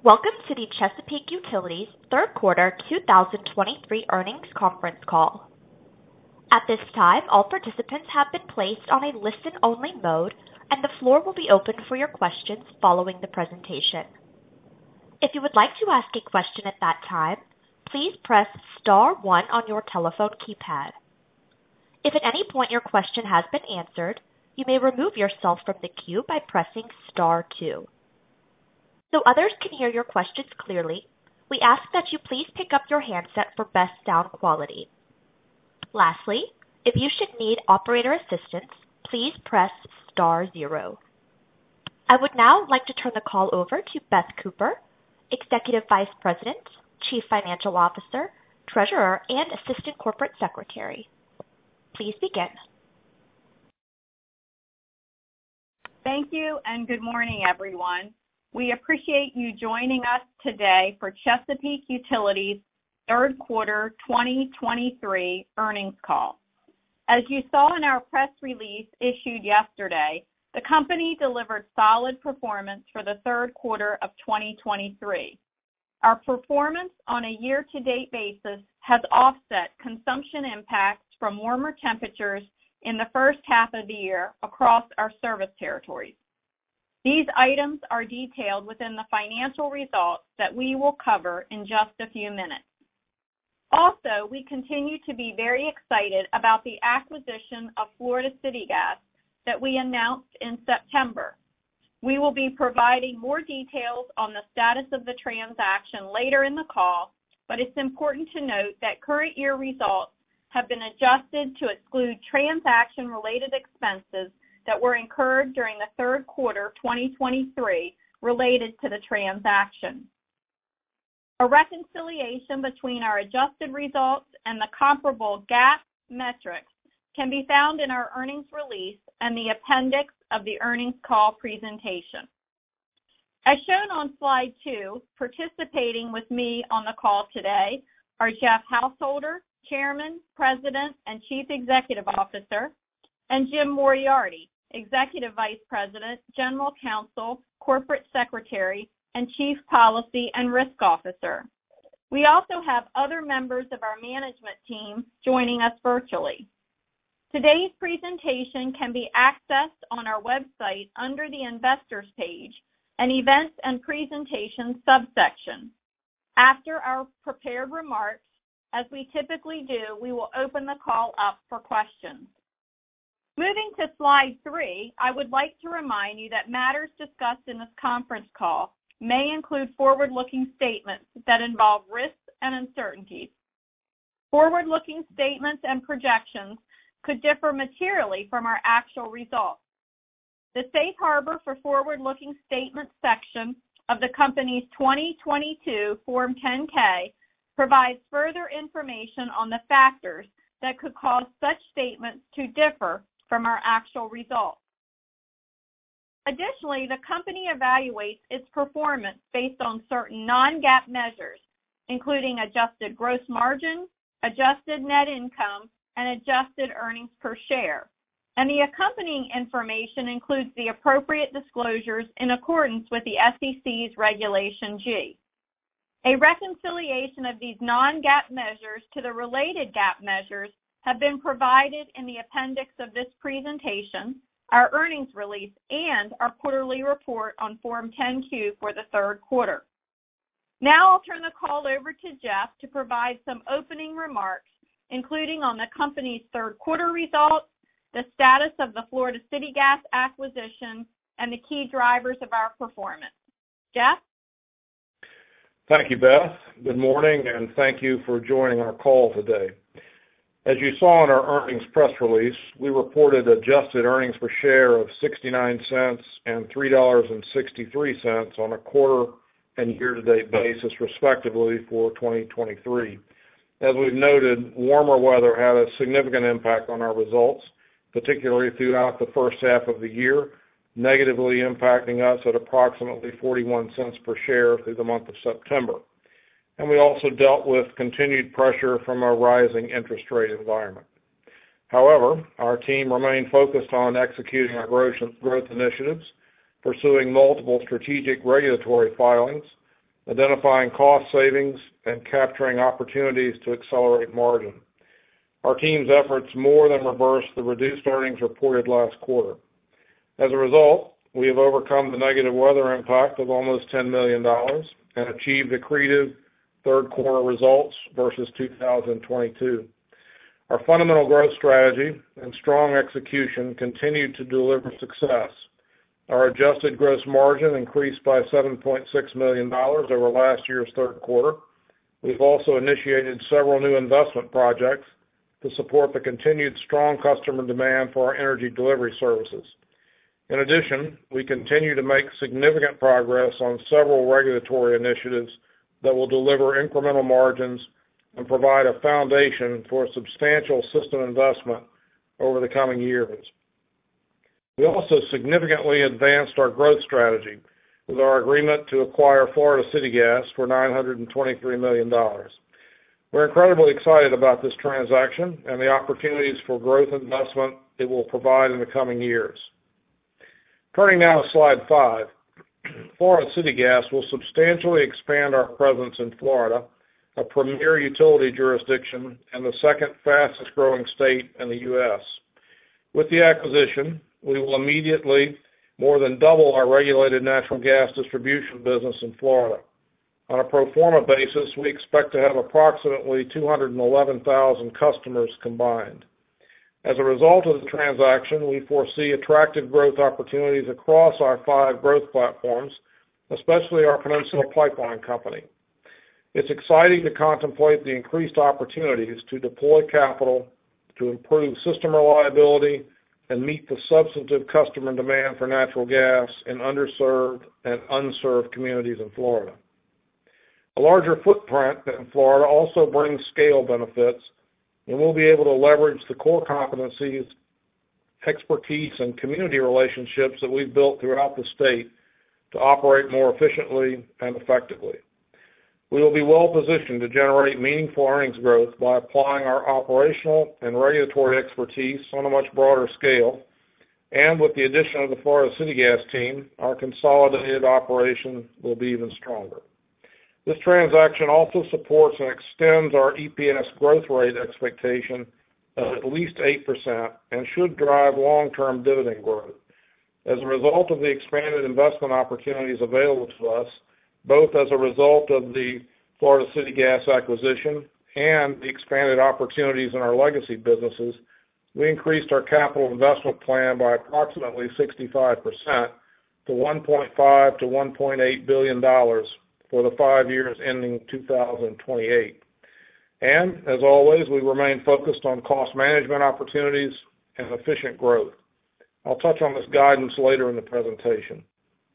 Welcome to the Chesapeake Utilities third quarter 2023 earnings conference call. At this time, all participants have been placed on a listen-only mode, and the floor will be open for your questions following the presentation. If you would like to ask a question at that time, please press star one on your telephone keypad. If at any point your question has been answered, you may remove yourself from the queue by pressing star two. So others can hear your questions clearly, we ask that you please pick up your handset for best sound quality. Lastly, if you should need operator assistance, please press star zero. I would now like to turn the call over to Beth Cooper, Executive Vice President, Chief Financial Officer, Treasurer, and Assistant Corporate Secretary. Please begin. Thank you, and good morning, everyone. We appreciate you joining us today for Chesapeake Utilities' third quarter 2023 earnings call. As you saw in our press release issued yesterday, the company delivered solid performance for the third quarter of 2023. Our performance on a year-to-date basis has offset consumption impacts from warmer temperatures in the first half of the year across our service territories. These items are detailed within the financial results that we will cover in just a few minutes. Also, we continue to be very excited about the acquisition of Florida City Gas that we announced in September. We will be providing more details on the status of the transaction later in the call, but it's important to note that current year results have been adjusted to exclude transaction-related expenses that were incurred during the third quarter 2023 related to the transaction. A reconciliation between our adjusted results and the comparable GAAP metrics can be found in our earnings release and the appendix of the earnings call presentation. As shown on slide 2, participating with me on the call today are Jeff Householder, Chairman, President, and Chief Executive Officer, and Jim Moriarty, Executive Vice President, General Counsel, Corporate Secretary, and Chief Policy and Risk Officer. We also have other members of our management team joining us virtually. Today's presentation can be accessed on our website under the Investors page and Events and Presentations subsection. After our prepared remarks, as we typically do, we will open the call up for questions. Moving to slide 3, I would like to remind you that matters discussed in this conference call may include forward-looking statements that involve risks and uncertainties. Forward-looking statements and projections could differ materially from our actual results. The Safe Harbor for Forward-Looking Statements section of the company's 2022 Form 10-K provides further information on the factors that could cause such statements to differ from our actual results. Additionally, the company evaluates its performance based on certain non-GAAP measures, including adjusted gross margin, adjusted net income, and adjusted earnings per share. And the accompanying information includes the appropriate disclosures in accordance with the SEC's Regulation G. A reconciliation of these non-GAAP measures to the related GAAP measures have been provided in the appendix of this presentation, our earnings release, and our quarterly report on Form 10-Q for the third quarter. Now I'll turn the call over to Jeff to provide some opening remarks, including on the company's third quarter results, the status of the Florida City Gas acquisition, and the key drivers of our performance. Jeff? Thank you, Beth. Good morning, and thank you for joining our call today. As you saw in our earnings press release, we reported adjusted earnings per share of $0.69 and $3.63 on a quarter and year-to-date basis, respectively, for 2023. As we've noted, warmer weather had a significant impact on our results, particularly throughout the first half of the year, negatively impacting us at approximately 41 cents per share through the month of September. And we also dealt with continued pressure from a rising interest rate environment. However, our team remained focused on executing our growth initiatives, pursuing multiple strategic regulatory filings, identifying cost savings, and capturing opportunities to accelerate margin. Our team's efforts more than reversed the reduced earnings reported last quarter. As a result, we have overcome the negative weather impact of almost $10 million and achieved accretive third quarter results versus 2022. Our fundamental growth strategy and strong execution continued to deliver success. Our adjusted gross margin increased by $7.6 million over last year's third quarter. We've also initiated several new investment projects to support the continued strong customer demand for our energy delivery services. In addition, we continue to make significant progress on several regulatory initiatives that will deliver incremental margins and provide a foundation for substantial system investment over the coming years. We also significantly advanced our growth strategy with our agreement to acquire Florida City Gas for $923 million. We're incredibly excited about this transaction and the opportunities for growth investment it will provide in the coming years. Turning now to slide 5, Florida City Gas will substantially expand our presence in Florida, a premier utility jurisdiction and the second fastest growing state in the U.S. With the acquisition, we will immediately more than double our regulated natural gas distribution business in Florida. On a pro forma basis, we expect to have approximately 211,000 customers combined. As a result of the transaction, we foresee attractive growth opportunities across our 5 growth platforms, especially our Peninsula Pipeline Company. It's exciting to contemplate the increased opportunities to deploy capital to improve system reliability and meet the substantive customer demand for natural gas in underserved and unserved communities in Florida. A larger footprint in Florida also brings scale benefits, and we'll be able to leverage the core competencies, expertise, and community relationships that we've built throughout the state to operate more efficiently and effectively. We will be well positioned to generate meaningful earnings growth by applying our operational and regulatory expertise on a much broader scale, and with the addition of the Florida City Gas team, our consolidated operation will be even stronger. This transaction also supports and extends our EPS growth rate expectation of at least 8% and should drive long-term dividend growth. As a result of the expanded investment opportunities available to us, both as a result of the Florida City Gas acquisition and the expanded opportunities in our legacy businesses, we increased our capital investment plan by approximately 65% to $1.5 to $1.8 billion for the 5 years ending 2028. And, as always, we remain focused on cost management opportunities and efficient growth. I'll touch on this guidance later in the presentation.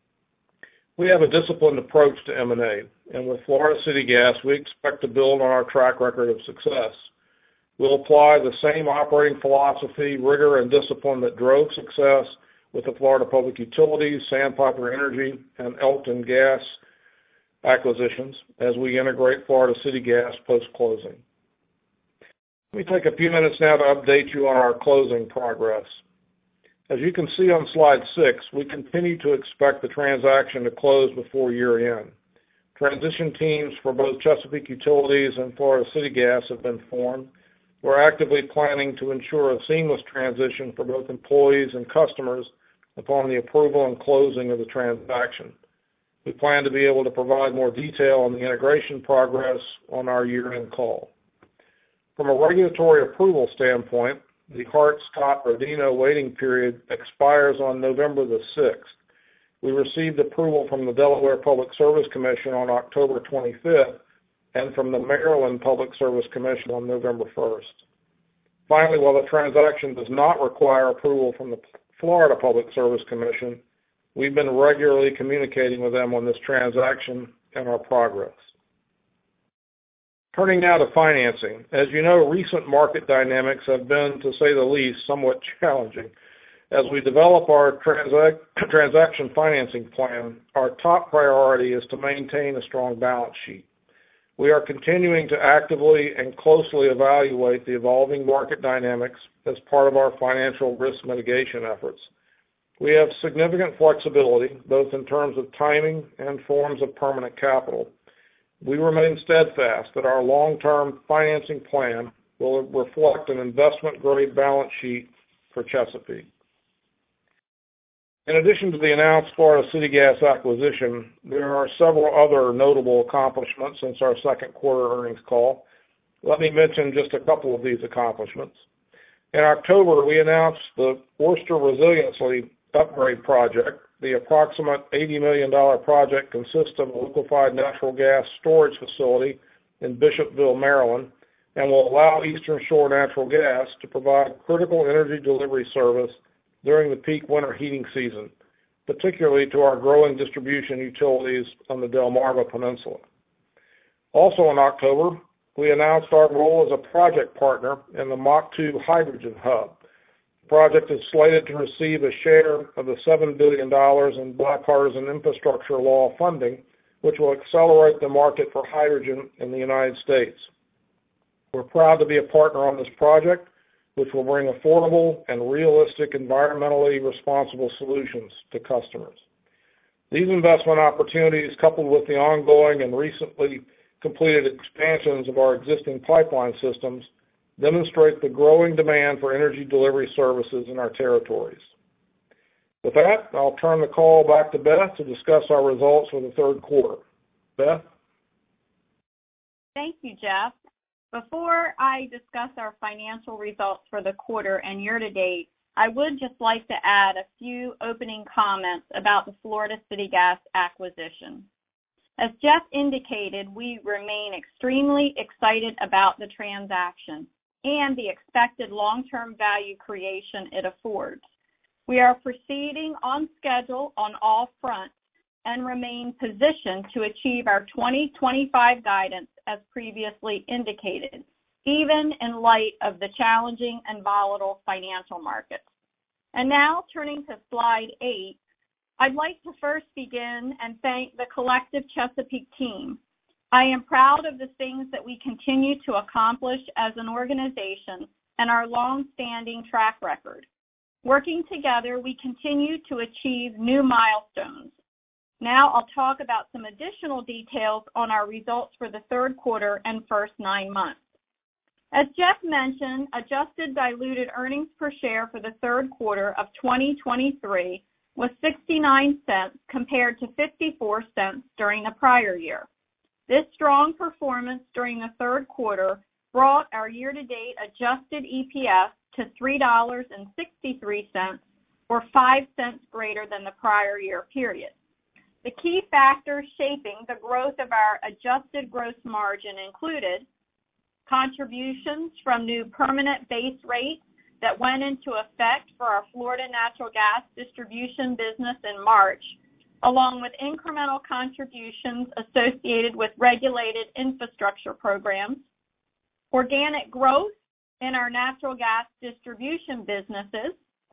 We have a disciplined approach to M&A, and with Florida City Gas, we expect to build on our track record of success. We'll apply the same operating philosophy, rigor, and discipline that drove success with the Florida Public Utilities, Sandpiper Energy, and Elkton Gas acquisitions as we integrate Florida City Gas post-closing. Let me take a few minutes now to update you on our closing progress. As you can see on slide 6, we continue to expect the transaction to close before year-end. Transition teams for both Chesapeake Utilities and Florida City Gas have been formed. We're actively planning to ensure a seamless transition for both employees and customers upon the approval and closing of the transaction. We plan to be able to provide more detail on the integration progress on our year-end call. From a regulatory approval standpoint, the Hart-Scott-Rodino waiting period expires on November the 6th. We received approval from the Delaware Public Service Commission on October 25th and from the Maryland Public Service Commission on November 1st. Finally, while the transaction does not require approval from the Florida Public Service Commission, we've been regularly communicating with them on this transaction and our progress. Turning now to financing. As you know, recent market dynamics have been, to say the least, somewhat challenging. As we develop our transaction financing plan, our top priority is to maintain a strong balance sheet. We are continuing to actively and closely evaluate the evolving market dynamics as part of our financial risk mitigation efforts. We have significant flexibility, both in terms of timing and forms of permanent capital, we remain steadfast that our long-term financing plan will reflect an investment-grade balance sheet for Chesapeake. In addition to the announced Florida City Gas acquisition, there are several other notable accomplishments since our second quarter earnings call. Let me mention just a couple of these accomplishments. In October, we announced the Worcester Resiliency Upgrade Project. The approximate $80 million project consists of a liquefied natural gas storage facility in Bishopville, Maryland, and will allow Eastern Shore Natural Gas to provide critical energy delivery service during the peak winter heating season, particularly to our growing distribution utilities on the Delmarva Peninsula. Also in October, we announced our role as a project partner in the Mach 2 Hydrogen Hub. The project is slated to receive a share of the $7 billion in bipartisan infrastructure law funding, which will accelerate the market for hydrogen in the United States. We're proud to be a partner on this project, which will bring affordable and realistic environmentally responsible solutions to customers. These investment opportunities, coupled with the ongoing and recently completed expansions of our existing pipeline systems, demonstrate the growing demand for energy delivery services in our territories. With that, I'll turn the call back to Beth to discuss our results for the third quarter. Beth? Thank you, Jeff. Before I discuss our financial results for the quarter and year-to-date, I would just like to add a few opening comments about the Florida City Gas acquisition. As Jeff indicated, we remain extremely excited about the transaction and the expected long-term value creation it affords. We are proceeding on schedule on all fronts and remain positioned to achieve our 2025 guidance as previously indicated, even in light of the challenging and volatile financial markets. And now, turning to slide 8, I'd like to first begin and thank the collective Chesapeake team. I am proud of the things that we continue to accomplish as an organization and our long-standing track record. Working together, we continue to achieve new milestones. Now I'll talk about some additional details on our results for the third quarter and first 9 months. As Jeff mentioned, adjusted diluted earnings per share for the third quarter of 2023 was 69 cents compared to 54 cents during the prior year. This strong performance during the third quarter brought our year-to-date adjusted EPS to $3.63, or 5 cents greater than the prior year period. The key factors shaping the growth of our adjusted gross margin included contributions from new permanent base rates that went into effect for our Florida natural gas distribution business in March, along with incremental contributions associated with regulated infrastructure programs, organic growth in our natural gas distribution businesses,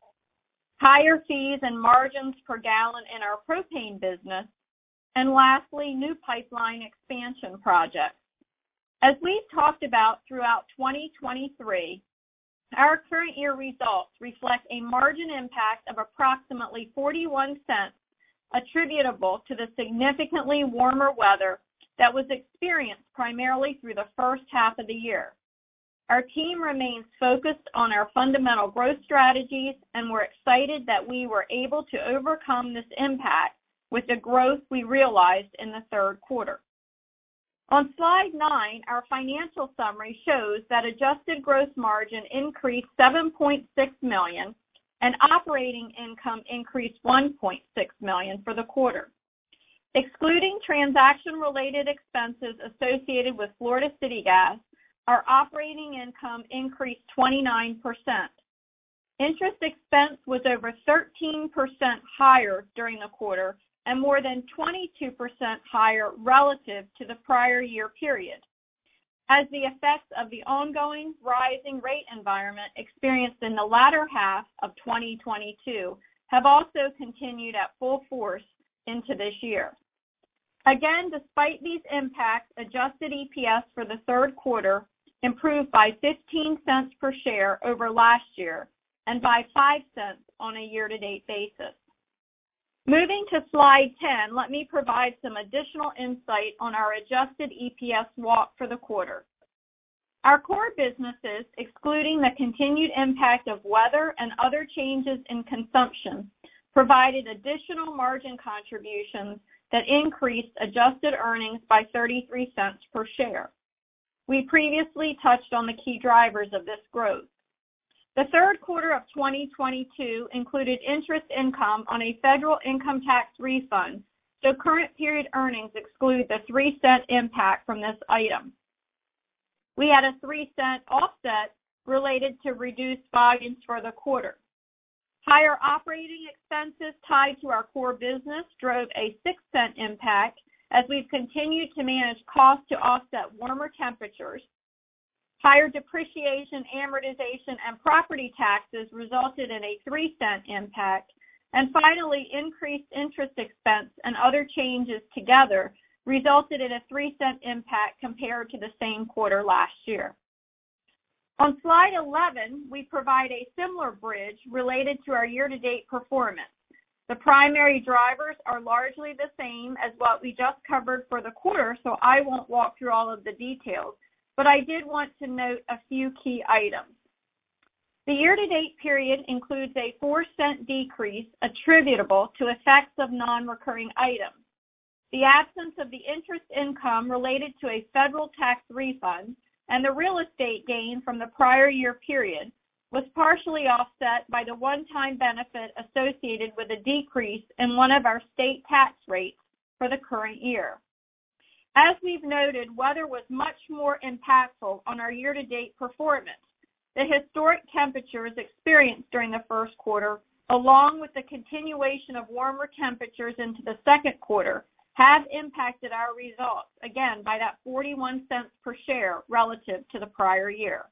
higher fees and margins per gallon in our propane business, and lastly, new pipeline expansion projects. As we've talked about throughout 2023, our current year results reflect a margin impact of approximately 41 cents attributable to the significantly warmer weather that was experienced primarily through the first half of the year. Our team remains focused on our fundamental growth strategies, and we're excited that we were able to overcome this impact with the growth we realized in the third quarter. On slide 9, our financial summary shows that adjusted gross margin increased $7.6 million and operating income increased $1.6 million for the quarter. Excluding transaction-related expenses associated with Florida City Gas, our operating income increased 29%. Interest expense was over 13% higher during the quarter and more than 22% higher relative to the prior year period, as the effects of the ongoing rising rate environment experienced in the latter half of 2022 have also continued at full force into this year. Again, despite these impacts, adjusted EPS for the third quarter improved by 15 cents per share over last year and by 5 cents on a year-to-date basis. Moving to slide 10, let me provide some additional insight on our adjusted EPS walk for the quarter. Our core businesses, excluding the continued impact of weather and other changes in consumption, provided additional margin contributions that increased adjusted earnings by 33 cents per share. We previously touched on the key drivers of this growth. The third quarter of 2022 included interest income on a federal income tax refund, so current period earnings exclude the 3-cent impact from this item. We had a 3-cent offset related to reduced volumes for the quarter. Higher operating expenses tied to our core business drove a 6-cent impact as we've continued to manage costs to offset warmer temperatures. Higher depreciation, amortization, and property taxes resulted in a 3-cent impact. And finally, increased interest expense and other changes together resulted in a 3-cent impact compared to the same quarter last year. On slide 11, we provide a similar bridge related to our year-to-date performance. The primary drivers are largely the same as what we just covered for the quarter, so I won't walk through all of the details, but I did want to note a few key items. The year-to-date period includes a 4-cent decrease attributable to effects of non-recurring items. The absence of the interest income related to a federal tax refund and the real estate gain from the prior year period was partially offset by the one-time benefit associated with a decrease in one of our state tax rates for the current year. As we've noted, weather was much more impactful on our year-to-date performance. The historic temperatures experienced during the first quarter, along with the continuation of warmer temperatures into the second quarter, have impacted our results, again, by that 41 cents per share relative to the prior year.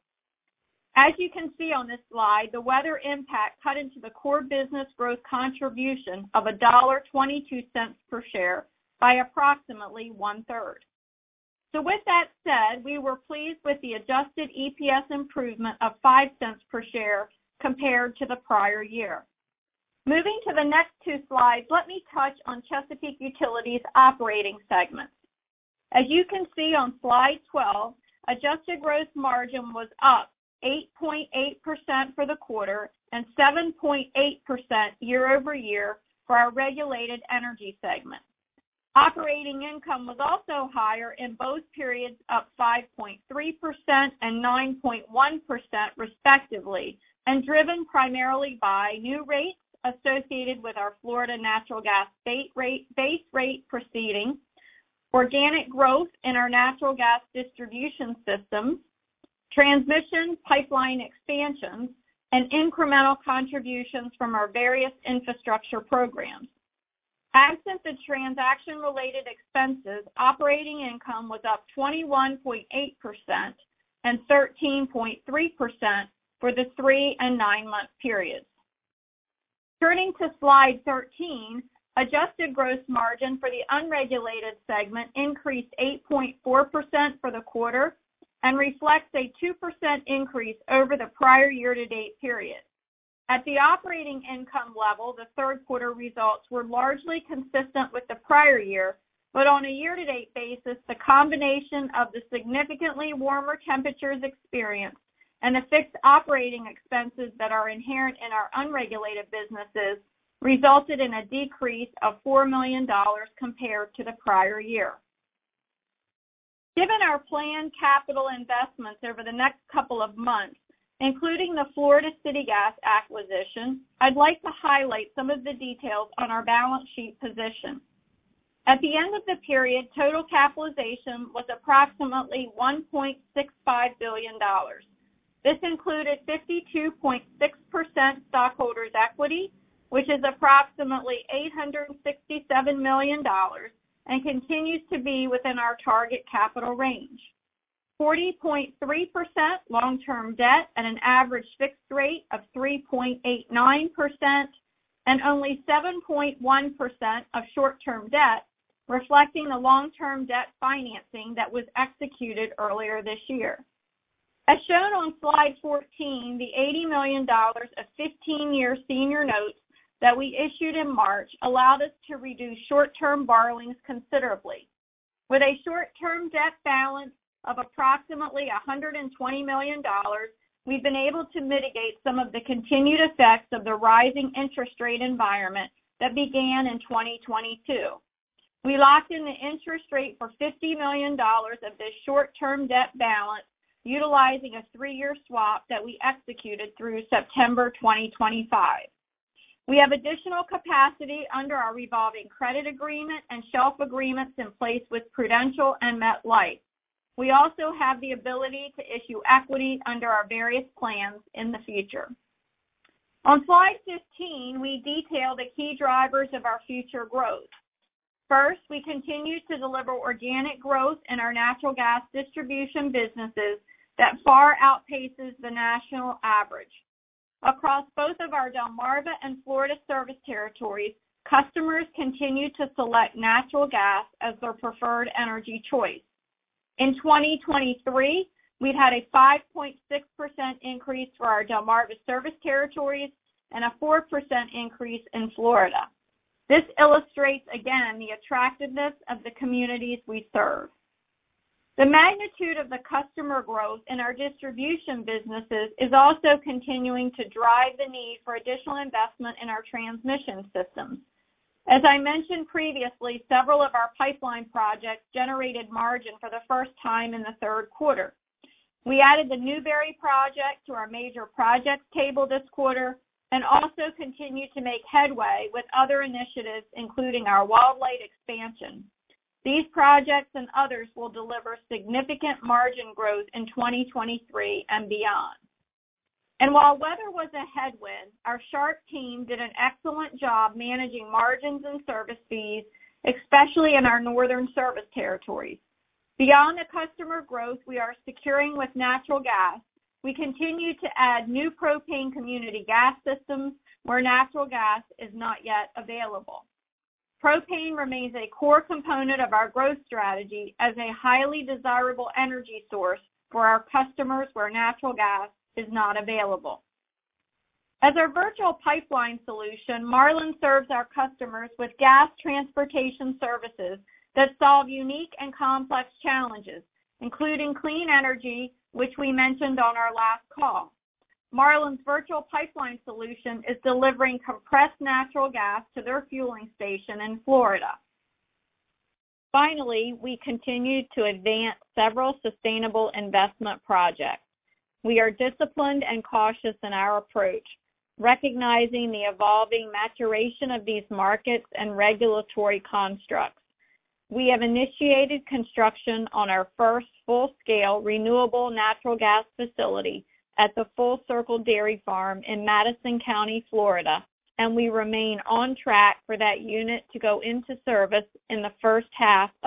As you can see on this slide, the weather impact cut into the core business growth contribution of $1.22 per share by approximately 1/3. So with that said, we were pleased with the adjusted EPS improvement of 5 cents per share compared to the prior year. Moving to the next two slides, let me touch on Chesapeake Utilities' operating segments. As you can see on slide 12, adjusted gross margin was up 8.8% for the quarter and 7.8% year-over-year for our regulated energy segment. Operating income was also higher in both periods, up 5.3% and 9.1% respectively, and driven primarily by new rates associated with our Florida natural gas base rate proceeding, organic growth in our natural gas distribution systems, transmission pipeline expansions, and incremental contributions from our various infrastructure programs. Absent the transaction-related expenses, operating income was up 21.8% and 13.3% for the 3- and 9-month periods. Turning to slide 13, adjusted gross margin for the unregulated segment increased 8.4% for the quarter and reflects a 2% increase over the prior year-to-date period. At the operating income level, the third quarter results were largely consistent with the prior year, but on a year-to-date basis, the combination of the significantly warmer temperatures experienced and the fixed operating expenses that are inherent in our unregulated businesses resulted in a decrease of $4 million compared to the prior year. Given our planned capital investments over the next couple of months, including the Florida City Gas acquisition, I'd like to highlight some of the details on our balance sheet position. At the end of the period, total capitalization was approximately $1.65 billion. This included 52.6% stockholders' equity, which is approximately $867 million, and continues to be within our target capital range. 40.3% long-term debt at an average fixed rate of 3.89%, and only 7.1% of short-term debt, reflecting the long-term debt financing that was executed earlier this year. As shown on slide 14, the $80 million of 15-year senior notes that we issued in March allowed us to reduce short-term borrowings considerably. With a short-term debt balance of approximately $120 million, we've been able to mitigate some of the continued effects of the rising interest rate environment that began in 2022. We locked in the interest rate for $50 million of this short-term debt balance, utilizing a 3-year swap that we executed through September 2025. We have additional capacity under our revolving credit agreement and shelf agreements in place with Prudential and MetLife. We also have the ability to issue equity under our various plans in the future. On slide 15, we detail the key drivers of our future growth. First, we continue to deliver organic growth in our natural gas distribution businesses that far outpaces the national average. Across both of our Delmarva and Florida service territories, customers continue to select natural gas as their preferred energy choice. In 2023, we've had a 5.6% increase for our Delmarva service territories and a 4% increase in Florida. This illustrates, again, the attractiveness of the communities we serve. The magnitude of the customer growth in our distribution businesses is also continuing to drive the need for additional investment in our transmission systems. As I mentioned previously, several of our pipeline projects generated margin for the first time in the third quarter. We added the Newberry project to our major projects table this quarter and also continue to make headway with other initiatives, including our Wildlight expansion. These projects and others will deliver significant margin growth in 2023 and beyond. And while weather was a headwind, our Sharp team did an excellent job managing margins and service fees, especially in our northern service territories. Beyond the customer growth we are securing with natural gas, we continue to add new propane community gas systems where natural gas is not yet available. Propane remains a core component of our growth strategy as a highly desirable energy source for our customers where natural gas is not available. As our virtual pipeline solution, Marlin serves our customers with gas transportation services that solve unique and complex challenges, including clean energy, which we mentioned on our last call. Marlin's virtual pipeline solution is delivering compressed natural gas to their fueling station in Florida. Finally, we continue to advance several sustainable investment projects. We are disciplined and cautious in our approach, recognizing the evolving maturation of these markets and regulatory constructs. We have initiated construction on our first full-scale renewable natural gas facility at the Full Circle Dairy Farm in Madison County, Florida, and we remain on track for that unit to go into service in the first half of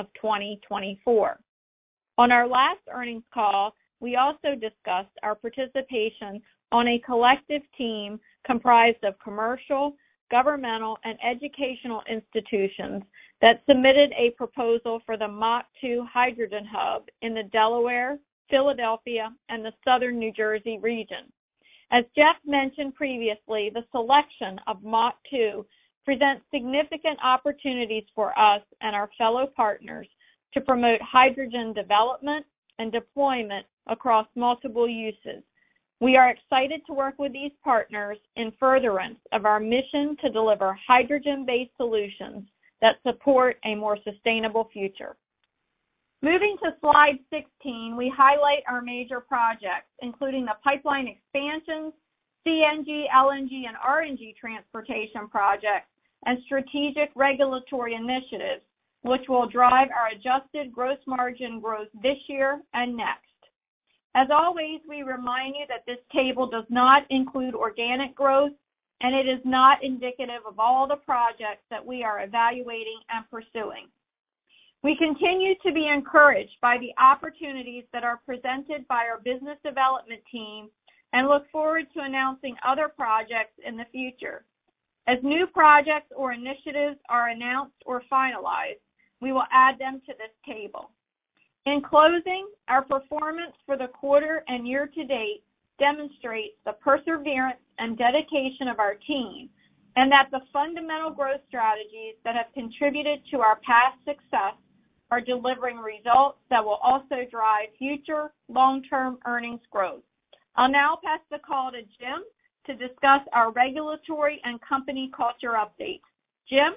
2024. On our last earnings call, we also discussed our participation on a collective team comprised of commercial, governmental, and educational institutions that submitted a proposal for the Mach 2 hydrogen hub in the Delaware, Philadelphia, and the southern New Jersey region. As Jeff mentioned previously, the selection of Mach 2 presents significant opportunities for us and our fellow partners to promote hydrogen development and deployment across multiple uses. We are excited to work with these partners in furtherance of our mission to deliver hydrogen-based solutions that support a more sustainable future. Moving to slide 16, we highlight our major projects, including the pipeline expansions, CNG, LNG, and RNG transportation projects, and strategic regulatory initiatives, which will drive our adjusted gross margin growth this year and next. As always, we remind you that this table does not include organic growth, and it is not indicative of all the projects that we are evaluating and pursuing. We continue to be encouraged by the opportunities that are presented by our business development team and look forward to announcing other projects in the future. As new projects or initiatives are announced or finalized, we will add them to this table. In closing, our performance for the quarter and year to date demonstrates the perseverance and dedication of our team and that the fundamental growth strategies that have contributed to our past success are delivering results that will also drive future long-term earnings growth. I'll now pass the call to Jim to discuss our regulatory and company culture updates. Jim?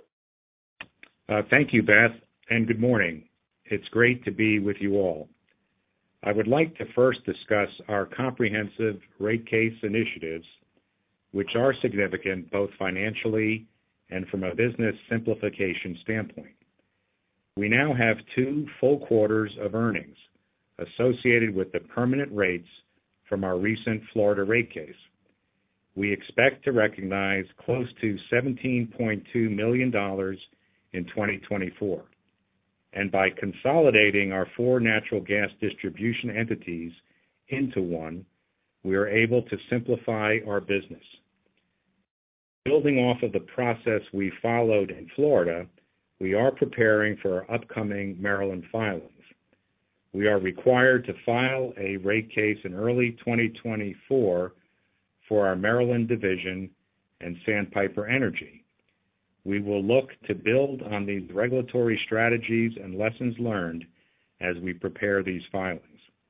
Thank you, Beth, and good morning. It's great to be with you all. I would like to first discuss our comprehensive rate case initiatives, which are significant both financially and from a business simplification standpoint. We now have 2 full quarters of earnings associated with the permanent rates from our recent Florida rate case. We expect to recognize close to $17.2 million in 2024. And by consolidating our 4 natural gas distribution entities into one, we are able to simplify our business. Building off of the process we followed in Florida, we are preparing for our upcoming Maryland filings. We are required to file a rate case in early 2024 for our Maryland division and Sandpiper Energy. We will look to build on these regulatory strategies and lessons learned as we prepare these filings.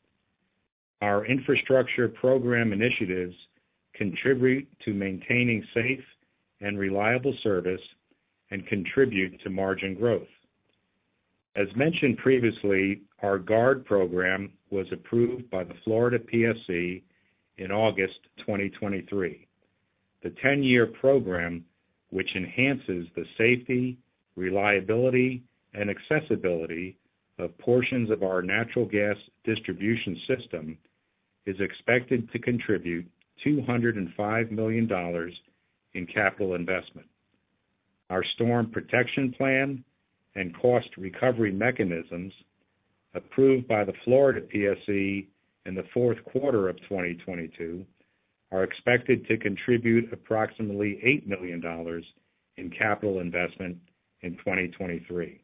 Our infrastructure program initiatives contribute to maintaining safe and reliable service and contribute to margin growth. As mentioned previously, our GUARD program was approved by the Florida PSC in August 2023. The 10-year program, which enhances the safety, reliability, and accessibility of portions of our natural gas distribution system, is expected to contribute $205 million in capital investment. Our storm protection plan and cost recovery mechanisms, approved by the Florida PSC in the fourth quarter of 2022, are expected to contribute approximately $8 million in capital investment in 2023.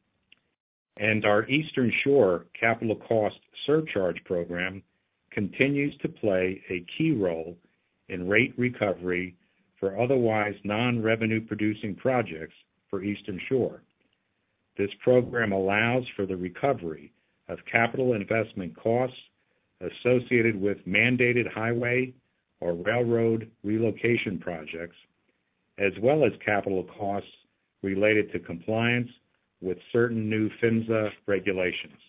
And our Eastern Shore Capital Cost Surcharge program continues to play a key role in rate recovery for otherwise non-revenue producing projects for Eastern Shore. This program allows for the recovery of capital investment costs associated with mandated highway or railroad relocation projects, as well as capital costs related to compliance with certain new PHMSA regulations.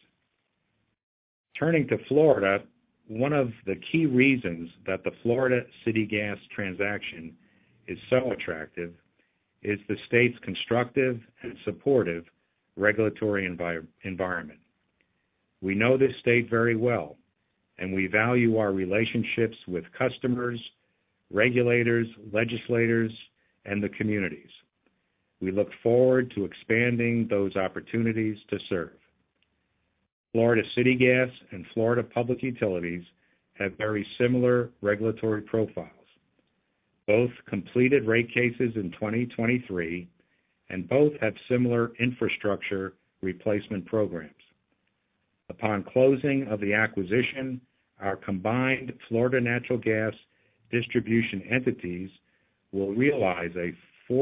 Turning to Florida, one of the key reasons that the Florida City Gas transaction is so attractive is the state's constructive and supportive regulatory environment. We know this state very well, and we value our relationships with customers, regulators, legislators, and the communities. We look forward to expanding those opportunities to serve. Florida City Gas and Florida Public Utilities have very similar regulatory profiles. Both completed rate cases in 2023, and both have similar infrastructure replacement programs. Upon closing of the acquisition, our combined Florida natural gas distribution entities will realize a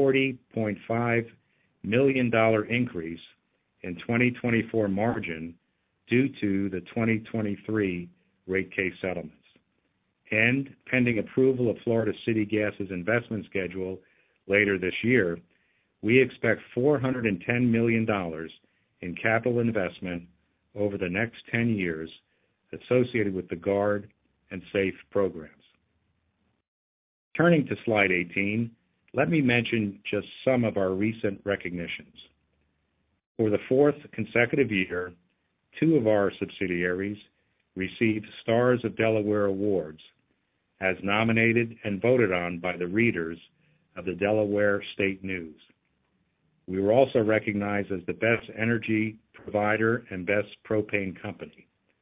$40.5 million increase in 2024 margin due to the 2023 rate case settlements. And pending approval of Florida City Gas's investment schedule later this year, we expect $410 million in capital investment over the next 10 years associated with the GUARD and SAFE programs. Turning to slide 18, let me mention just some of our recent recognitions. For the 4th consecutive year, 2 of our subsidiaries received Stars of Delaware Awards, as nominated and voted on by the readers of the Delaware State News. We were also recognized as the best energy provider and best propane company.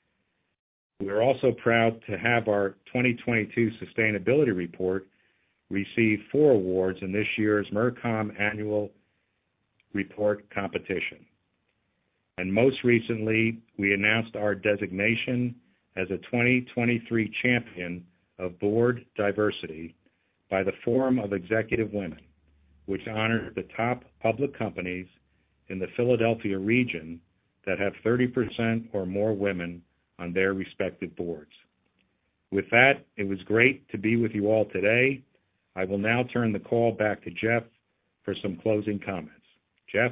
We are also proud to have our 2022 sustainability report receive 4 awards in this year's MERCOM annual report competition. And most recently, we announced our designation as a 2023 champion of board diversity by the Forum of Executive Women, which honors the top public companies in the Philadelphia region that have 30% or more women on their respective boards. With that, it was great to be with you all today. I will now turn the call back to Jeff for some closing comments. Jeff?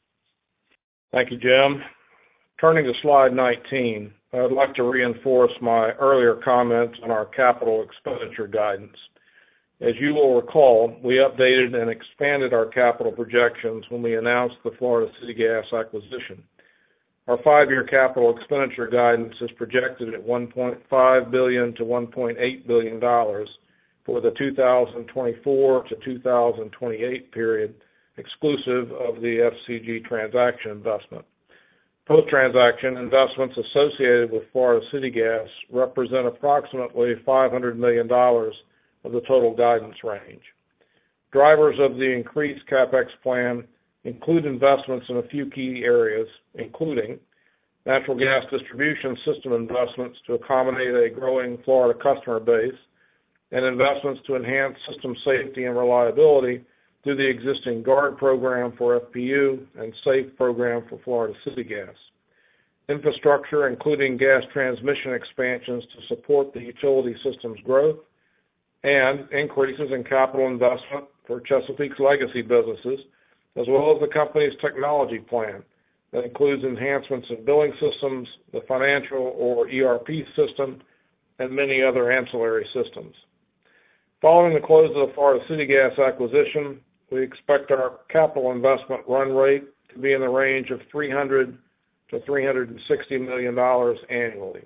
Thank you, Jim. Turning to slide 19, I would like to reinforce my earlier comments on our capital expenditure guidance. As you will recall, we updated and expanded our capital projections when we announced the Florida City Gas acquisition. Our 5-year capital expenditure guidance is projected at $1.5 billion to $1.8 billion for the 2024 to 2028 period, exclusive of the FCG transaction investment. Post-transaction investments associated with Florida City Gas represent approximately $500 million of the total guidance range. Drivers of the increased CapEx plan include investments in a few key areas, including natural gas distribution system investments to accommodate a growing Florida customer base, and investments to enhance system safety and reliability through the existing GUARD program for FPU and SAFE program for Florida City Gas. Infrastructure, including gas transmission expansions to support the utility system's growth, and increases in capital investment for Chesapeake's legacy businesses, as well as the company's technology plan that includes enhancements in billing systems, the financial or ERP system, and many other ancillary systems. Following the close of the Florida City Gas acquisition, we expect our capital investment run rate to be in the range of $300 to $360 million annually.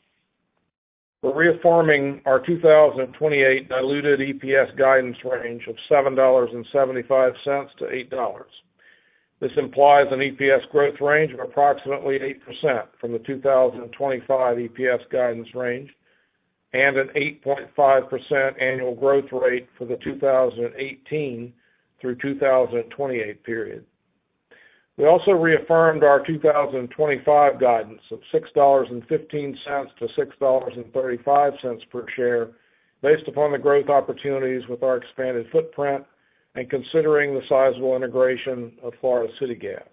We're reaffirming our 2028 diluted EPS guidance range of $7.75 to $8. This implies an EPS growth range of approximately 8% from the 2025 EPS guidance range and an 8.5% annual growth rate for the 2018 through 2028 period. We also reaffirmed our 2025 guidance of $6.15 to $6.35 per share based upon the growth opportunities with our expanded footprint and considering the sizable integration of Florida City Gas.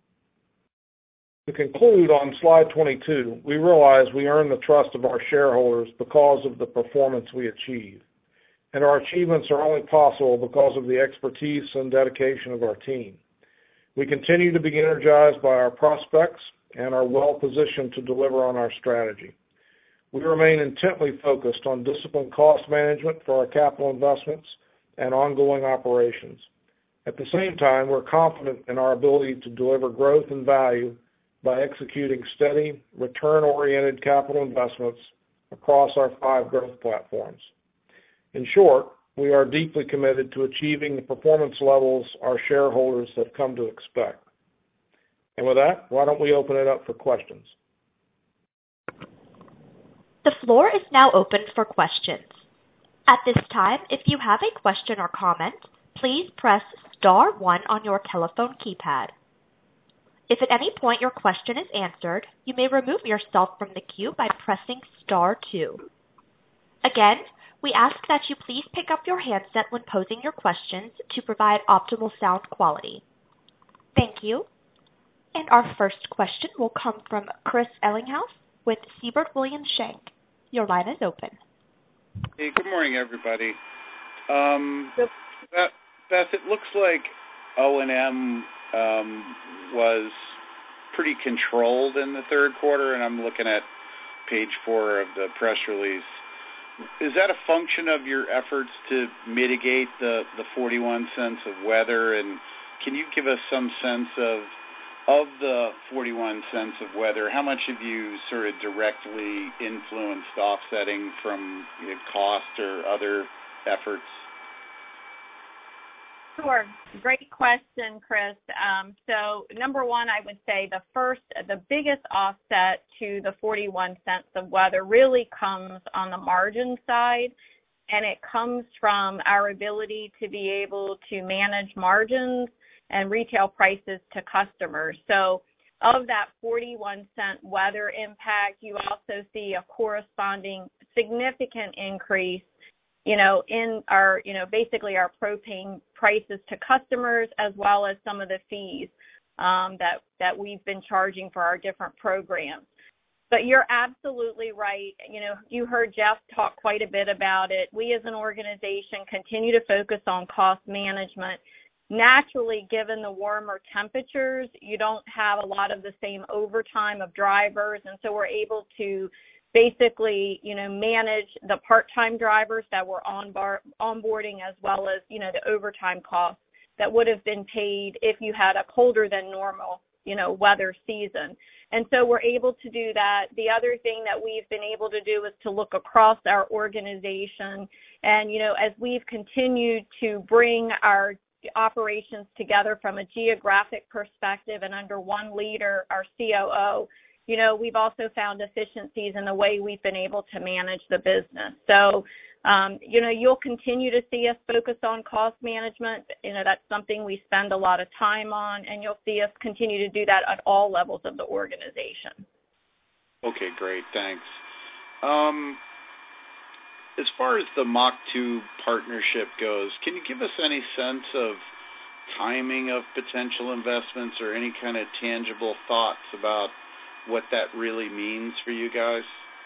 To conclude, on slide 22, we realize we earn the trust of our shareholders because of the performance we achieve, and our achievements are only possible because of the expertise and dedication of our team. We continue to be energized by our prospects and are well positioned to deliver on our strategy. We remain intently focused on disciplined cost management for our capital investments and ongoing operations. At the same time, we're confident in our ability to deliver growth and value by executing steady, return-oriented capital investments across our 5 growth platforms. In short, we are deeply committed to achieving the performance levels our shareholders have come to expect. And with that, why don't we open it up for questions? The floor is now open for questions. At this time, if you have a question or comment, please press star 1 on your telephone keypad. If at any point your question is answered, you may remove yourself from the queue by pressing star 2. Again, we ask that you please pick up your handset when posing your questions to provide optimal sound quality. Thank you. And our first question will come from Chris Ellinghaus with Siebert Williams Shank. Your line is open. Hey, good morning, everybody. Beth, it looks like O&M was pretty controlled in the third quarter, and I'm looking at page 4 of the press release. Is that a function of your efforts to mitigate the 41 cents of weather? And can you give us some sense of the 41 cents of weather, how much have you sort of directly influenced offsetting from cost or other efforts? Sure. Great question, Chris. So number one, I would say the biggest offset to the 41 cents of weather really comes on the margin side, and it comes from our ability to be able to manage margins and retail prices to customers. So of that 41 cent weather impact, you also see a corresponding significant increase in our, basically our propane prices to customers, as well as some of the fees that we've been charging for our different programs. But you're absolutely right. You heard Jeff talk quite a bit about it. We as an organization continue to focus on cost management. Naturally, given the warmer temperatures, you don't have a lot of the same overtime of drivers, and so we're able to basically, manage the part-time drivers that we're onboarding, as well as, the overtime costs that would have been paid if you had a colder than normal, weather season. And so we're able to do that. The other thing that we've been able to do is to look across our organization. And, as we've continued to bring our operations together from a geographic perspective and under one leader, our COO, we've also found efficiencies in the way we've been able to manage the business. So, you'll continue to see us focus on cost management. That's something we spend a lot of time on, and you'll see us continue to do that at all levels of the organization. Okay, great. Thanks. As far as the Mach 2 partnership goes, can you give us any sense of timing of potential investments or any kind of tangible thoughts about what that really means for you guys?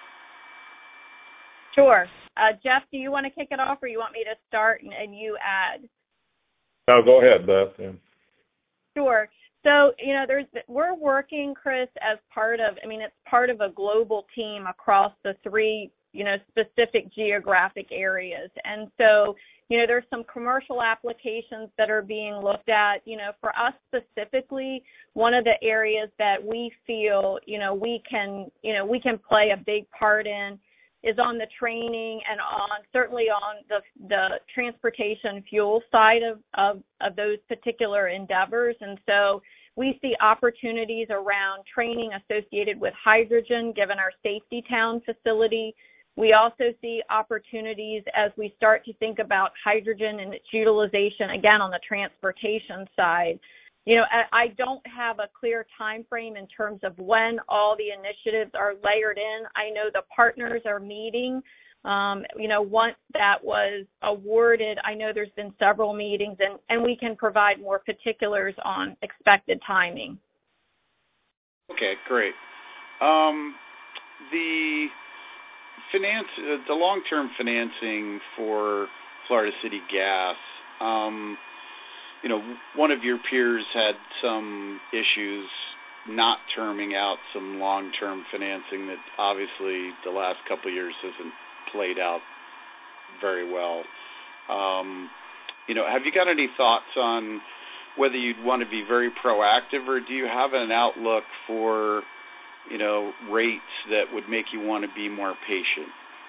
Sure. Jeff, do you want to kick it off, or you want me to start and you add? No, go ahead, Beth. Yeah. Sure. So, we're working, Chris, as part of a global team across the three, specific geographic areas. And so, there's some commercial applications that are being looked at. For us specifically, one of the areas that we feel, we can play a big part in is on the training and certainly on the transportation fuel side of those particular endeavors. And so we see opportunities around training associated with hydrogen, given our Safety Town facility. We also see opportunities as we start to think about hydrogen and its utilization, again, on the transportation side. I don't have a clear time frame in terms of when all the initiatives are layered in. I know the partners are meeting. Once that was awarded, I know there's been several meetings, and we can provide more particulars on expected timing. Okay, great. The long-term financing for Florida City Gas, one of your peers had some issues not terming out some long-term financing that obviously the last couple of years hasn't played out very well. Have you got any thoughts on whether you'd want to be very proactive, or do you have an outlook for, rates that would make you want to be more patient?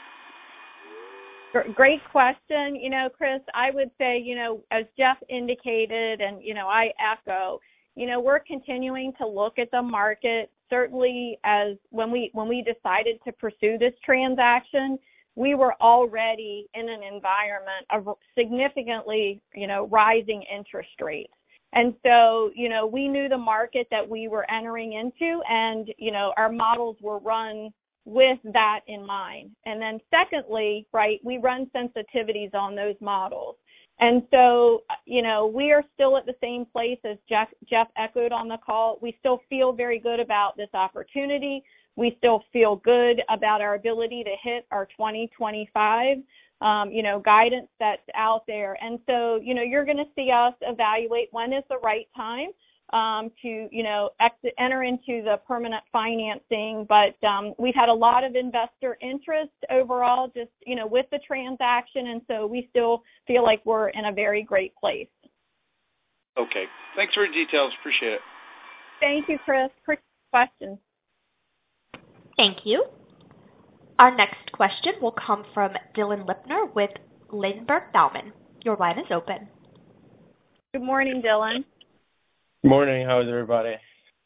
Great question. Chris, I would say, as Jeff indicated, and, I echo, we're continuing to look at the market. Certainly, as when we decided to pursue this transaction, we were already in an environment of significantly, rising interest rates. And so, we knew the market that we were entering into, and, our models were run with that in mind. And then secondly, right, we run sensitivities on those models. And so, we are still at the same place as Jeff echoed on the call. We still feel very good about this opportunity. We still feel good about our ability to hit our 2025, guidance that's out there. And so, you're going to see us evaluate when is the right time to, enter into the permanent financing. But we've had a lot of investor interest overall just, with the transaction. And so we still feel like we're in a very great place. Okay. Thanks for the details. Appreciate it. Thank you, Chris. Appreciate the questions. Thank you. Our next question will come from Dylan Lipner with Ladenburg Thalmann. Your line is open. Good morning, Dylan. Good morning. How is everybody?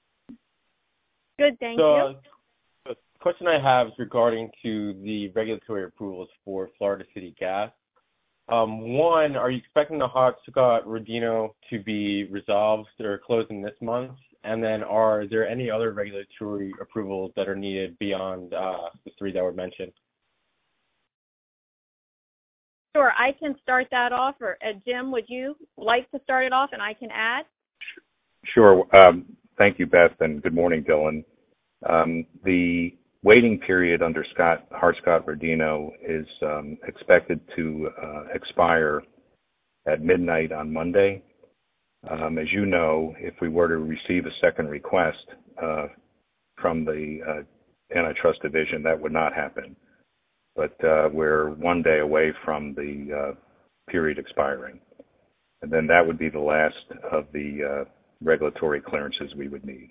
Good, thank you. The question I have is regarding to the regulatory approvals for Florida City Gas. One, are you expecting the Hart-Scott-Rodino to be resolved or closing this month? And then are there any other regulatory approvals that are needed beyond the three that were mentioned? Sure, I can start that off. Or Jim, would you like to start it off, and I can add? Sure. Thank you, Beth, and good morning, Dylan. The waiting period under Hart-Scott-Rodino is expected to expire at midnight on Monday. As you know, if we were to receive a second request from the Antitrust Division, that would not happen. But we're 1 day away from the period expiring. And then that would be the last of the regulatory clearances we would need.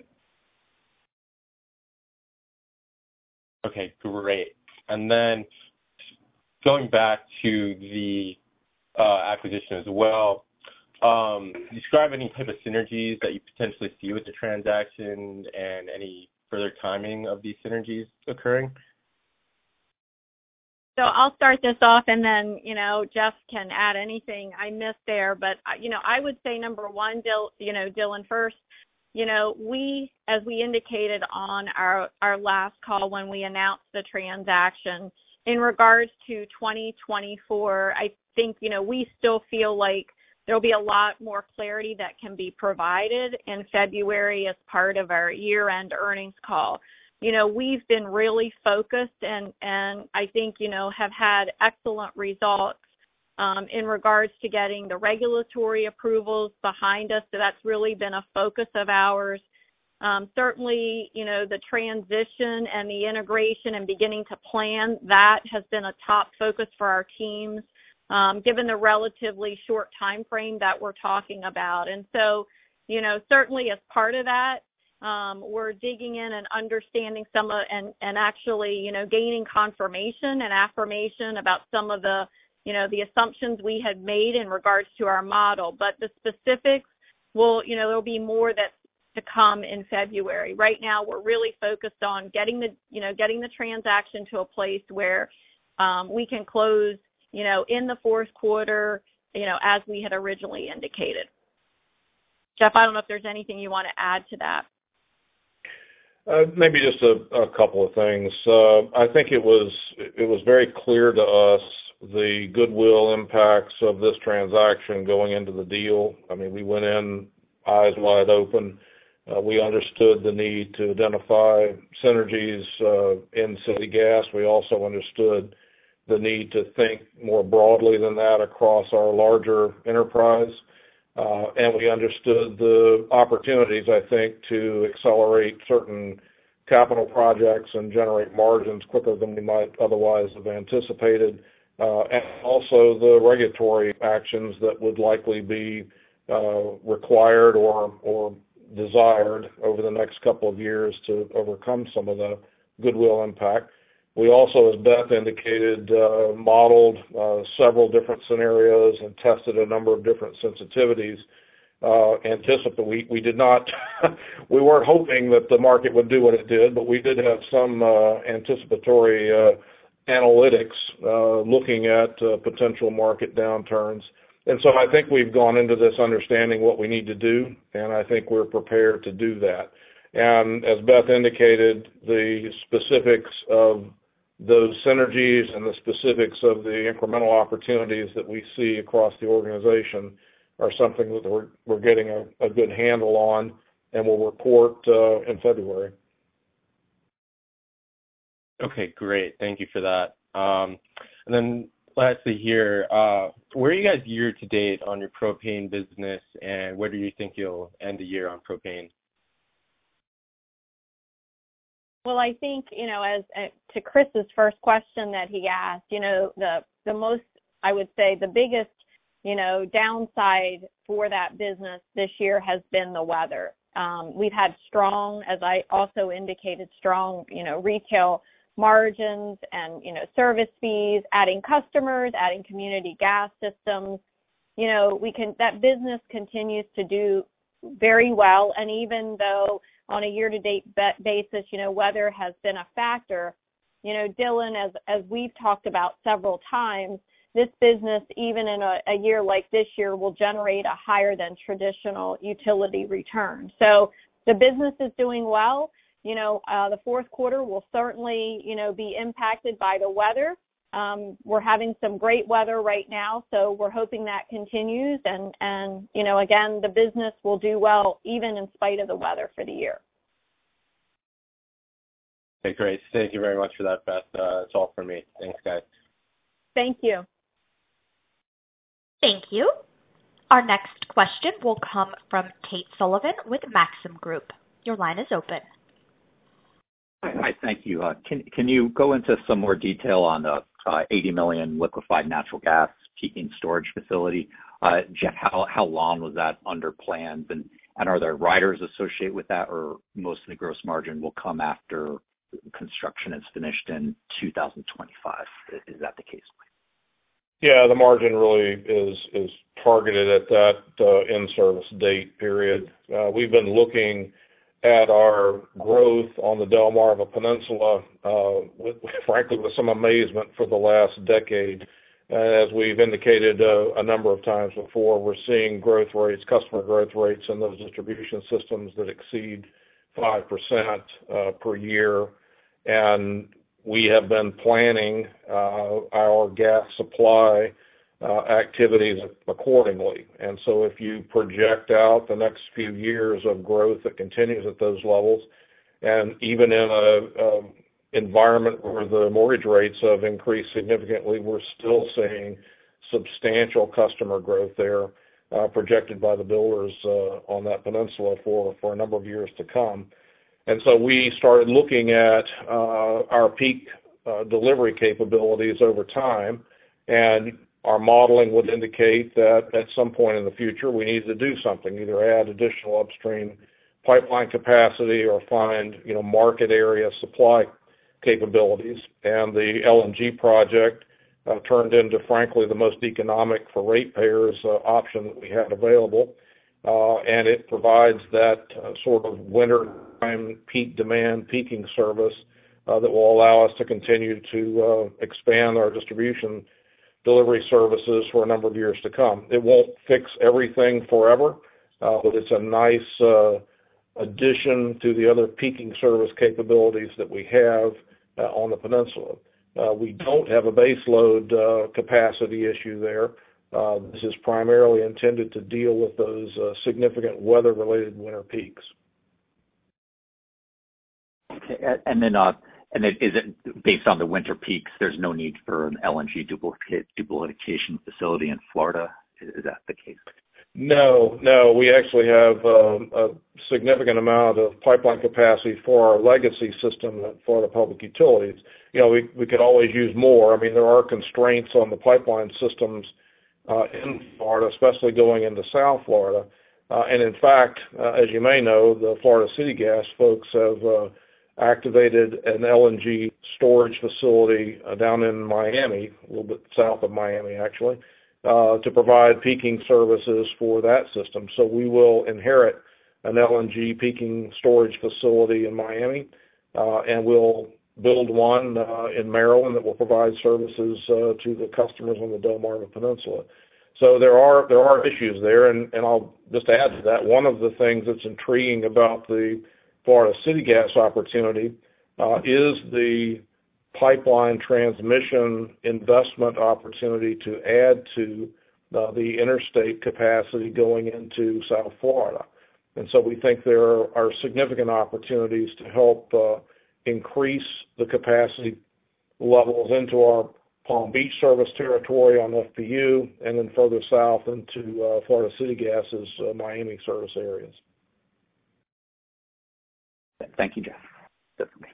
Okay, great. And then going back to the acquisition as well, describe any type of synergies that you potentially see with the transaction and any further timing of these synergies occurring? So I'll start this off, and then, Jeff can add anything I missed there. But, I would say number one, Dylan, first, as we indicated on our last call when we announced the transaction, in regards to 2024, I think, we still feel like there'll be a lot more clarity that can be provided in February as part of our year-end earnings call. We've been really focused and I think, have had excellent results in regards to getting the regulatory approvals behind us. So that's really been a focus of ours. Certainly, the transition and the integration and beginning to plan, that has been a top focus for our teams, given the relatively short time frame that we're talking about. And so, certainly as part of that, we're digging in and understanding some of, and actually, gaining confirmation and affirmation about some of the, the assumptions we had made in regards to our model. But the specifics will, there'll be more that's to come in February. Right now, we're really focused on getting the transaction to a place where we can close, in the fourth quarter, as we had originally indicated. Jeff, I don't know if there's anything you want to add to that. Maybe just a couple of things. I think it was very clear to us the goodwill impacts of this transaction going into the deal. I mean, we went in eyes wide open. We understood the need to identify synergies in City Gas. We also understood the need to think more broadly than that across our larger enterprise. And we understood the opportunities, I think, to accelerate certain capital projects and generate margins quicker than we might otherwise have anticipated. And also the regulatory actions that would likely be required or desired over the next couple of years to overcome some of the goodwill impact. We also, as Beth indicated, modeled several different scenarios and tested a number of different sensitivities. We did not, we weren't hoping that the market would do what it did, but we did have some anticipatory analytics looking at potential market downturns. And so I think we've gone into this understanding what we need to do, and I think we're prepared to do that. And as Beth indicated, the specifics of those synergies and the specifics of the incremental opportunities that we see across the organization are something that we're getting a good handle on, and we'll report in February. Okay, great. Thank you for that. And then lastly here, where are you guys year to date on your propane business, and where do you think you'll end the year on propane? Well, I think, as to Chris's first question that he asked, the most, I would say the biggest, downside for that business this year has been the weather. We've had strong, as I also indicated, strong, retail margins and, service fees, adding customers, adding community gas systems. That business continues to do very well. And even though on a year-to-date basis, weather has been a factor, Dylan, as we've talked about several times, this business, even in a year like this year, will generate a higher than traditional utility return. So the business is doing well. The fourth quarter will certainly, be impacted by the weather. We're having some great weather right now, so we're hoping that continues. And again, the business will do well even in spite of the weather for the year. Okay, great. Thank you very much for that, Beth. That's all for me. Thanks, guys. Thank you. Thank you. Our next question will come from Tate Sullivan with Maxim Group. Your line is open. Hi, thank you. Can you go into some more detail on the $80 million liquefied natural gas peaking storage facility? Jeff, how long was that under plans, and are there riders associated with that, or most of the gross margin will come after construction is finished in 2025? Is that the case? Yeah, the margin really is targeted at that in-service date period. We've been looking at our growth on the Delmarva Peninsula, frankly, with some amazement for the last decade. As we've indicated a number of times before, we're seeing growth rates, customer growth rates in those distribution systems that exceed 5% per year. And we have been planning our gas supply activities accordingly. And so if you project out the next few years of growth that continues at those levels, and even in an environment where the mortgage rates have increased significantly, we're still seeing substantial customer growth there projected by the builders on that peninsula for a number of years to come. And so we started looking at our peak delivery capabilities over time, and our modeling would indicate that at some point in the future we need to do something, either add additional upstream pipeline capacity or find market area supply capabilities. And the LNG project turned into, frankly, the most economic for ratepayers option that we had available. And it provides that sort of wintertime peak demand peaking service that will allow us to continue to expand our distribution delivery services for a number of years to come. It won't fix everything forever, but it's a nice addition to the other peaking service capabilities that we have on the peninsula. We don't have a base load capacity issue there. This is primarily intended to deal with those significant weather-related winter peaks. Okay, and then is it based on the winter peaks? There's no need for an LNG duplication facility in Florida. Is that the case? No. We actually have a significant amount of pipeline capacity for our legacy system at Florida Public Utilities. We could always use more. I mean, there are constraints on the pipeline systems in Florida, especially going into South Florida. And in fact, as you may know, the Florida City Gas folks have activated an LNG storage facility down in Miami, a little bit south of Miami, actually, to provide peaking services for that system. So we will inherit an LNG peaking storage facility in Miami, and we'll build one in Maryland that will provide services to the customers on the Delmarva Peninsula. So there are issues there, and I'll just add to that. One of the things that's intriguing about the Florida City Gas opportunity is the pipeline transmission investment opportunity to add to the interstate capacity going into South Florida. And so we think there are significant opportunities to help increase the capacity levels into our Palm Beach service territory on FPU, and then further south into Florida City Gas's Miami service areas. Thank you, Jeff. Definitely.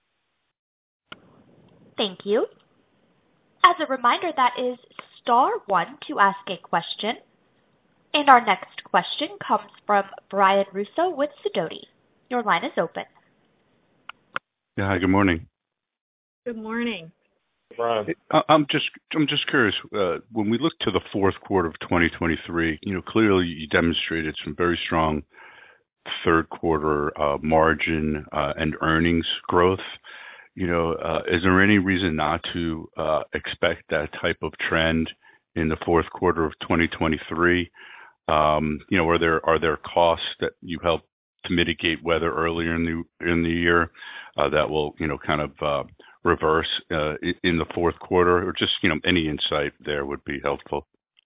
Thank you. As a reminder, that is star one to ask a question. And our next question comes from Brian Russo with Sidoti. Your line is open. Yeah, hi, good morning. Good morning. Brian. I'm just curious, when we look to the fourth quarter of 2023, clearly you demonstrated some very strong third quarter margin and earnings growth. Is there any reason not to expect that type of trend in the fourth quarter of 2023? Are there costs that you help to mitigate weather earlier in the year that will, kind of reverse in the fourth quarter? Or just, any insight there would be helpful.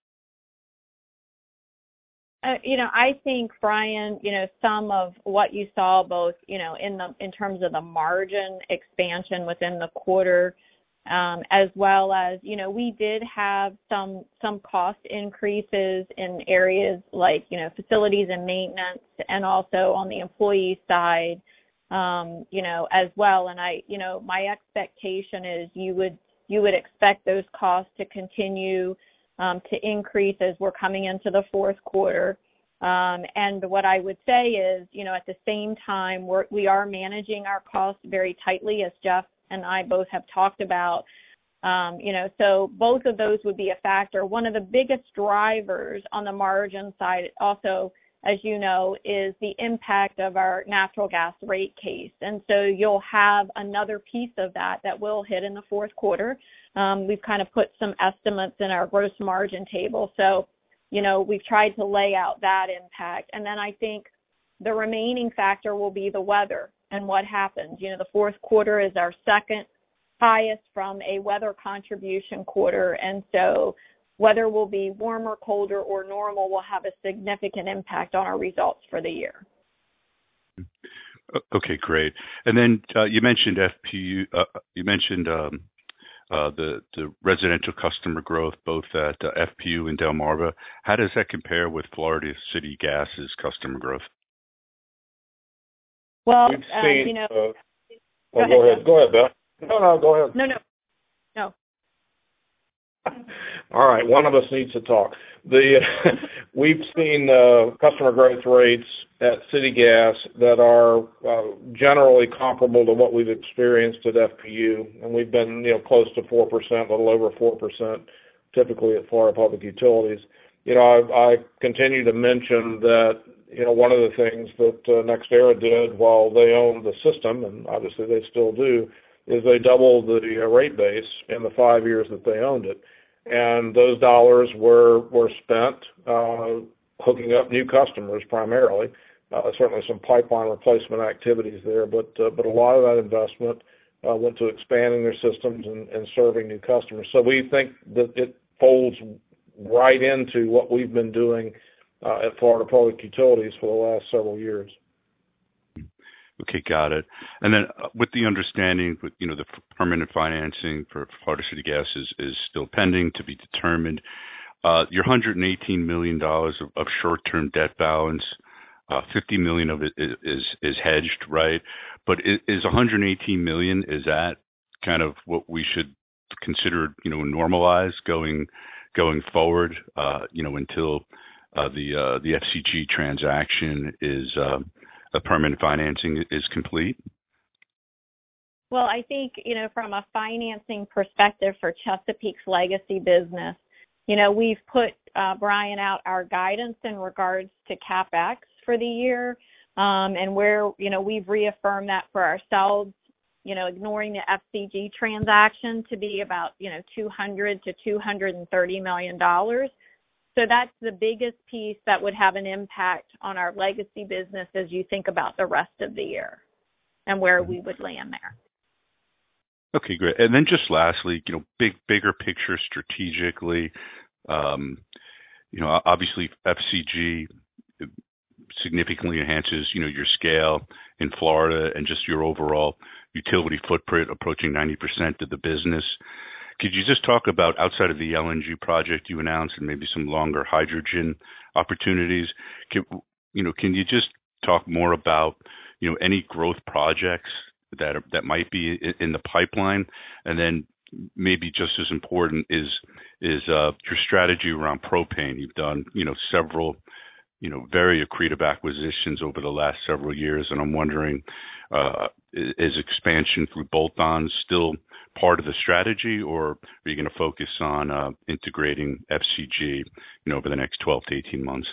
I think, Brian, some of what you saw both, in terms of the margin expansion within the quarter, as well as, we did have some cost increases in areas like, facilities and maintenance, and also on the employee side, as well. And my expectation is you would expect those costs to continue to increase as we're coming into the fourth quarter. And what I would say is, at the same time, we are managing our costs very tightly, as Jeff and I both have talked about. So both of those would be a factor. One of the biggest drivers on the margin side also, as you know, is the impact of our natural gas rate case. And so you'll have another piece of that will hit in the fourth quarter. We've kind of put some estimates in our gross margin table. So, we've tried to lay out that impact. And then I think the remaining factor will be the weather and what happens. The fourth quarter is our second highest from a weather contribution quarter. And so whether will be warmer, colder, or normal will have a significant impact on our results for the year. Okay, great. And then you mentioned FPU. You mentioned the residential customer growth, both at FPU and Delmarva. How does that compare with Florida City Gas's customer growth? Well, we've seen, go ahead, Beth. No, go ahead. No. All right, one of us needs to talk. We've seen customer growth rates at City Gas that are generally comparable to what we've experienced at FPU, and we've been close to 4%, a little over 4%, typically at Florida Public Utilities. I continue to mention that one of the things that NextEra did while they owned the system, and obviously they still do, is they doubled the rate base in the 5 years that they owned it. And those dollars were spent hooking up new customers primarily. Certainly some pipeline replacement activities there, but a lot of that investment went to expanding their systems and serving new customers. So we think that it folds right into what we've been doing at Florida Public Utilities for the last several years. Okay, got it. And then with the understanding, the permanent financing for Florida City Gas is still pending to be determined. Your $118 million of short-term debt balance, $50 million of it is hedged, right? But is $118 million, is that kind of what we should consider, normalized going forward, until the FCG transaction is the permanent financing is complete? Well, I think, from a financing perspective for Chesapeake's legacy business, we've put, Brian, out our guidance in regards to CapEx for the year, and where, we've reaffirmed that for ourselves, ignoring the FCG transaction to be about, $200 to $230 million. So that's the biggest piece that would have an impact on our legacy business as you think about the rest of the year and where we would land there. Okay, great. And then just lastly, bigger picture strategically, obviously FCG significantly enhances, your scale in Florida and just your overall utility footprint approaching 90% of the business. Could you just talk about, outside of the LNG project you announced and maybe some longer hydrogen opportunities, can you just talk more about, any growth projects that might be in the pipeline? And then maybe just as important is your strategy around propane. You've done, several, very accretive acquisitions over the last several years, and I'm wondering, is expansion through bolt-ons still part of the strategy, or are you going to focus on integrating FCG, over the next 12 to 18 months?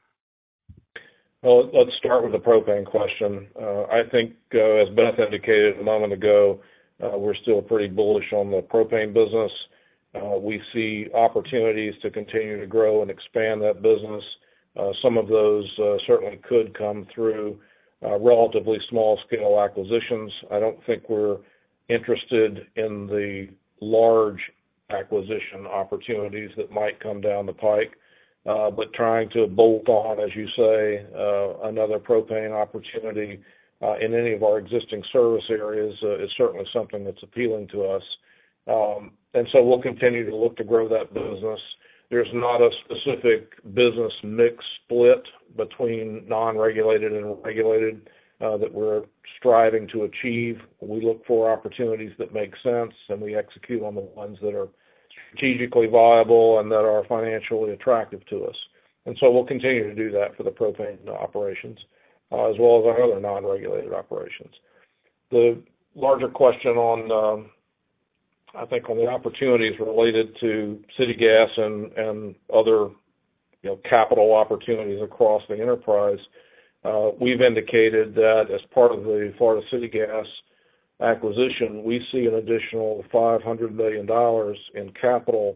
Well, let's start with the propane question. I think, as Beth indicated a moment ago, we're still pretty bullish on the propane business. We see opportunities to continue to grow and expand that business. Some of those certainly could come through relatively small-scale acquisitions. I don't think we're interested in the large acquisition opportunities that might come down the pike, but trying to bolt on, as you say, another propane opportunity in any of our existing service areas is certainly something that's appealing to us. And so we'll continue to look to grow that business. There's not a specific business mix split between non-regulated and regulated that we're striving to achieve. We look for opportunities that make sense, and we execute on the ones that are strategically viable and that are financially attractive to us. And so we'll continue to do that for the propane operations, as well as our other non-regulated operations. The larger question on I think on the opportunities related to city gas and other capital opportunities across the enterprise, we've indicated that as part of the Florida City Gas acquisition, we see an additional $500 million in capital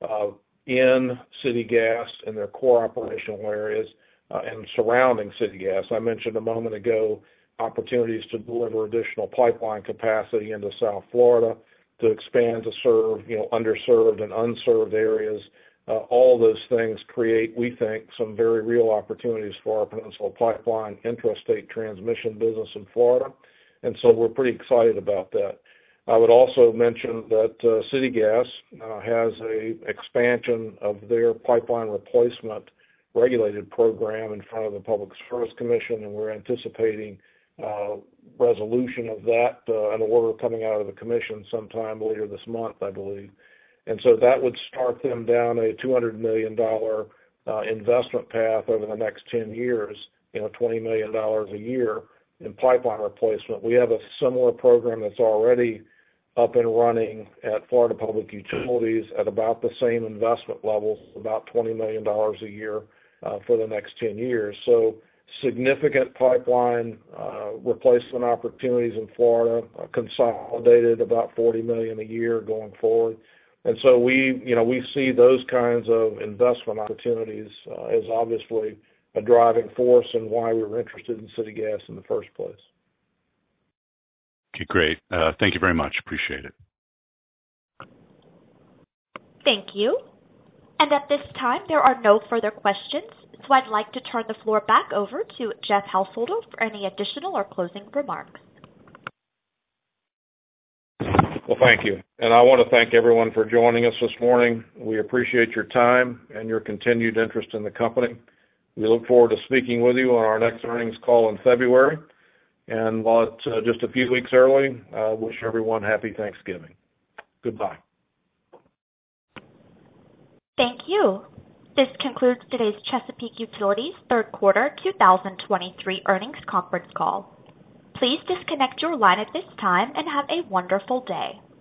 in city gas in their core operational areas and surrounding city gas. I mentioned a moment ago opportunities to deliver additional pipeline capacity into South Florida, to expand to serve underserved and unserved areas. All those things create, we think, some very real opportunities for our Peninsula Pipeline intrastate transmission business in Florida, and so we're pretty excited about that. I would also mention that City Gas has a expansion of their pipeline replacement regulated program in front of the Public Service Commission, and we're anticipating resolution of that, an order coming out of the commission sometime later this month, I believe. And so that would start them down a $200 million investment path over the next 10 years, $20 million a year in pipeline replacement. We have a similar program that's already up and running at Florida Public Utilities at about the same investment levels, about $20 million a year for the next 10 years. So significant pipeline replacement opportunities in Florida, consolidated about $40 million a year going forward. And so we see those kinds of investment opportunities as obviously a driving force and why we were interested in City Gas in the first place. Okay, great. Thank you very much. Appreciate it. Thank you. And at this time, there are no further questions, so I'd like to turn the floor back over to Jeff Householder for any additional or closing remarks. Well, thank you. And I want to thank everyone for joining us this morning. We appreciate your time and your continued interest in the company. We look forward to speaking with you on our next earnings call in February. And while it's just a few weeks early, I wish everyone happy Thanksgiving. Goodbye. Thank you. This concludes today's Chesapeake Utilities third quarter 2023 earnings conference call. Please disconnect your line at this time and have a wonderful day.